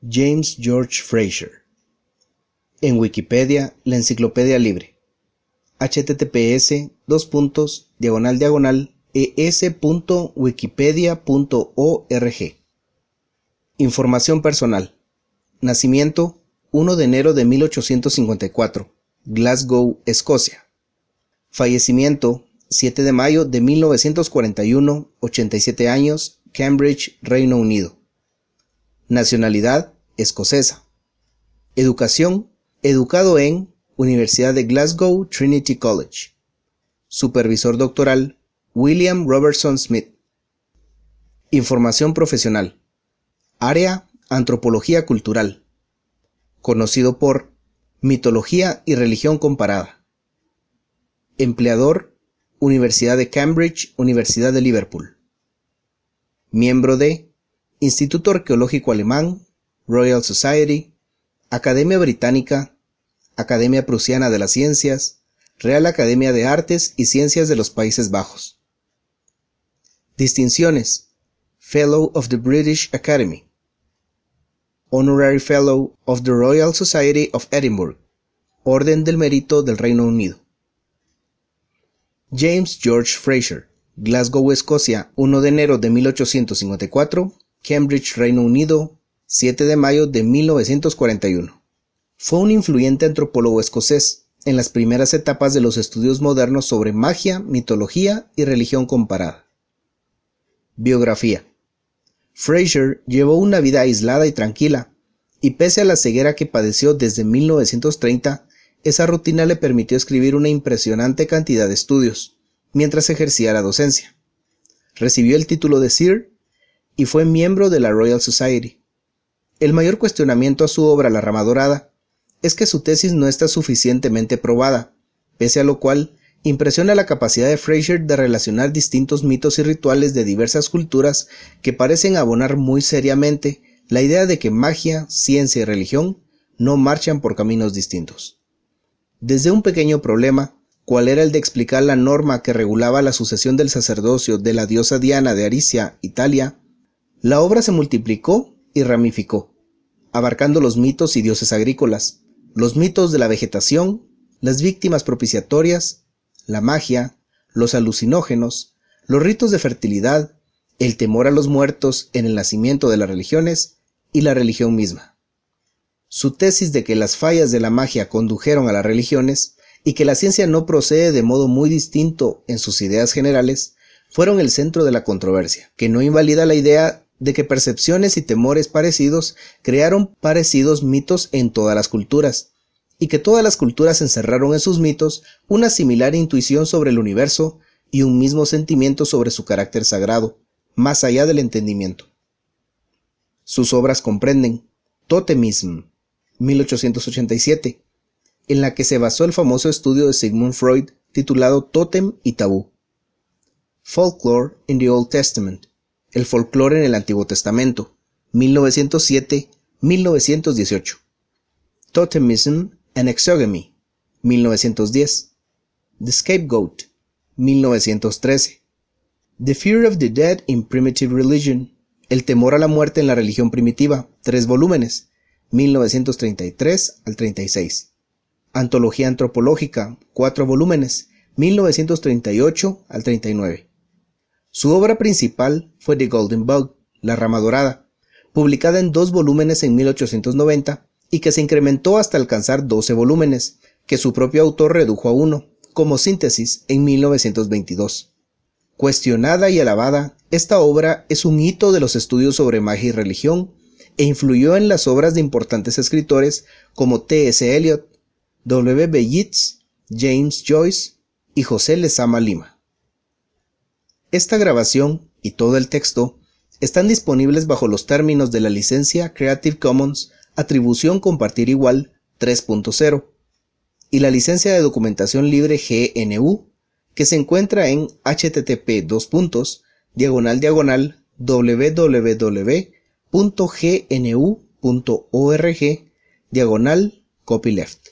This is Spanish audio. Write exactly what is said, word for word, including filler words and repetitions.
James George Frazer. En Wikipedia, la enciclopedia libre. https dos puntos diagonal diagonal es punto wikipedia punto org. Información personal. Nacimiento uno de enero de mil ochocientos cincuenta y cuatro, Glasgow, Escocia. Fallecimiento siete de mayo de mil novecientos cuarenta y uno, ochenta y siete años, Cambridge, Reino Unido. Nacionalidad escocesa. Educación, educado en Universidad de Glasgow Trinity College. Supervisor doctoral, William Robertson Smith. Información profesional. Área, Antropología Cultural. Conocido por Mitología y Religión Comparada. Empleador, Universidad de Cambridge, Universidad de Liverpool. Miembro de Instituto Arqueológico Alemán, Royal Society, Academia Británica, Academia Prusiana de las Ciencias, Real Academia de Artes y Ciencias de los Países Bajos. Distinciones: Fellow of the British Academy, Honorary Fellow of the Royal Society of Edinburgh, Orden del Mérito del Reino Unido. James George Frazer, Glasgow, Escocia, uno de enero de mil ochocientos cincuenta y cuatro, Cambridge, Reino Unido, siete de mayo de mil novecientos cuarenta y uno. Fue un influyente antropólogo escocés en las primeras etapas de los estudios modernos sobre magia, mitología y religión comparada. Biografía. Frazer llevó una vida aislada y tranquila, y pese a la ceguera que padeció desde mil novecientos treinta, esa rutina le permitió escribir una impresionante cantidad de estudios, mientras ejercía la docencia. Recibió el título de Sir y fue miembro de la Royal Society. El mayor cuestionamiento a su obra La Rama Dorada es que su tesis no está suficientemente probada, pese a lo cual impresiona la capacidad de Frazer de relacionar distintos mitos y rituales de diversas culturas que parecen abonar muy seriamente la idea de que magia, ciencia y religión no marchan por caminos distintos. Desde un pequeño problema, cual era el de explicar la norma que regulaba la sucesión del sacerdocio de la diosa Diana de Aricia, Italia, la obra se multiplicó y ramificó, abarcando los mitos y dioses agrícolas, los mitos de la vegetación, las víctimas propiciatorias, la magia, los alucinógenos, los ritos de fertilidad, el temor a los muertos en el nacimiento de las religiones y la religión misma. Su tesis de que las fallas de la magia condujeron a las religiones y que la ciencia no procede de modo muy distinto en sus ideas generales fueron el centro de la controversia, que no invalida la idea de que percepciones y temores parecidos crearon parecidos mitos en todas las culturas, y que todas las culturas encerraron en sus mitos una similar intuición sobre el universo y un mismo sentimiento sobre su carácter sagrado, más allá del entendimiento. Sus obras comprenden Totemism, mil ochocientos ochenta y siete, en la que se basó el famoso estudio de Sigmund Freud titulado Tótem y Tabú. Folklore in the Old Testament, el folclore en el Antiguo Testamento, mil novecientos siete a mil novecientos dieciocho. Totemism and Exogamy, mil novecientos diez. The Scapegoat, mil novecientos trece. The Fear of the Dead in Primitive Religion, el temor a la muerte en la religión primitiva, tres volúmenes, mil novecientos treinta y tres al treinta y seis. Antología Antropológica, cuatro volúmenes, mil novecientos treinta y ocho al treinta y nueve. Su obra principal fue The Golden Bug, La Rama Dorada, publicada en dos volúmenes en mil ochocientos noventa y que se incrementó hasta alcanzar doce volúmenes, que su propio autor redujo a uno, como síntesis, en mil novecientos veintidós. Cuestionada y alabada, esta obra es un hito de los estudios sobre magia y religión e influyó en las obras de importantes escritores como T S Eliot, W B Yeats, James Joyce y José Lezama Lima. Esta grabación y todo el texto están disponibles bajo los términos de la licencia Creative Commons Atribución Compartir Igual tres punto cero y la licencia de documentación libre G N U, que se encuentra en http dos puntos diagonal diagonal www punto g n u punto org diagonal copyleft.